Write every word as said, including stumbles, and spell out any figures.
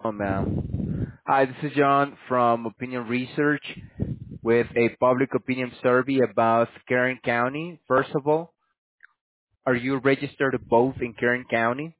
Oh, ma'am. Hi, this is John from Opinion Research with a public opinion survey about Kern County. First of all, are you registered to vote in Kern County?